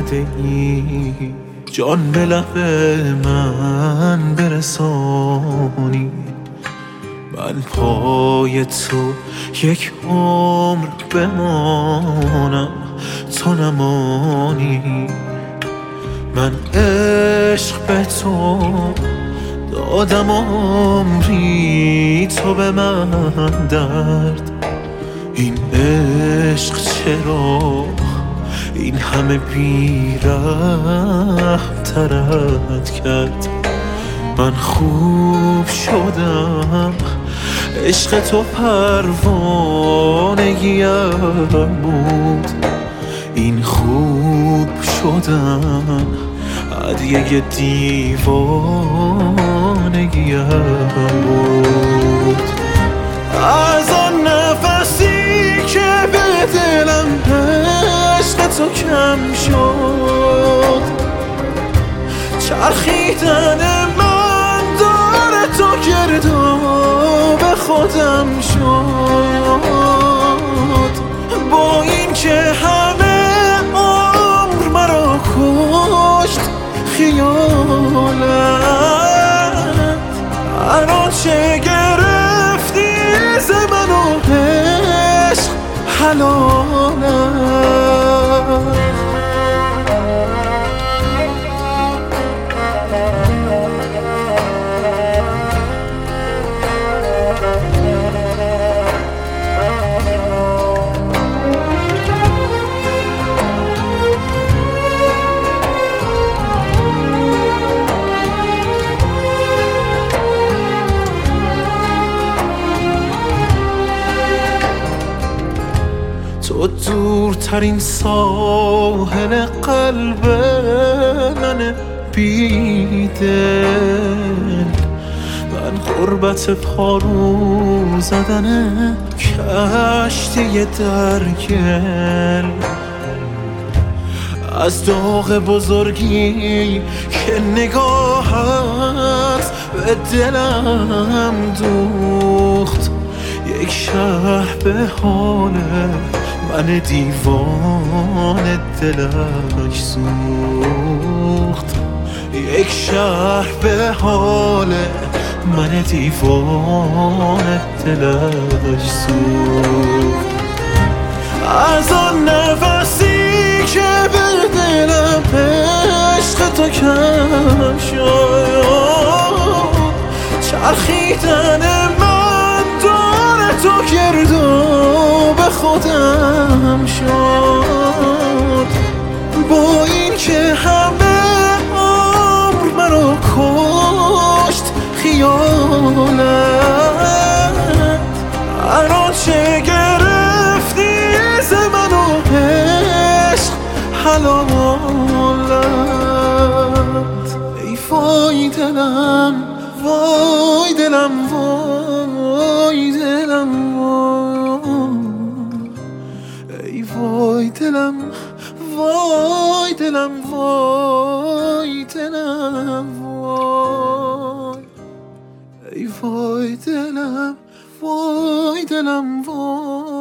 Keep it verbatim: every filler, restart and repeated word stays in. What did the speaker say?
کرده ای جان به لب من برسانی. من پای تو یک عمر بمانم تو نمانی. من عشق به تو دادم عمری تو به من درد. این عشق چرا این همه بی‌رحم ترت کرد؟ من خوب شدم عشق تو پروانگیم بود. این خوب شدن هدیه دیوانگیم بود. از آن نفسی که به دلم عشق تو کم شد، چرخیدن من داره تو گرداب خودم شد. با این که همه عمر مرا کشت خیالت، الان چه گرفتی ز من و عشق حلالت. تو دورترین ساحل قلب من بیدل، من غربت پارو زدن کشتی درگل. از داغ بزرگی که نگاهت به دلم دوخت، یک شهر به حال من دیوان دلش سوخت. یک شهر به حال من دیوان دلش سوخت. از آن نفسی که به دلم عشق تو کم شد، چرخیدن من داره تو گرداب خودم شد. با این که همه عمر مرا کشت خیالت، الان چه گرفتی ز من و عشق حلالت. ای وای دلم وای دلم وای دلم وای، ای وای دلم وای دلم وای دلم وای، ای وای دلم وای دلم وای.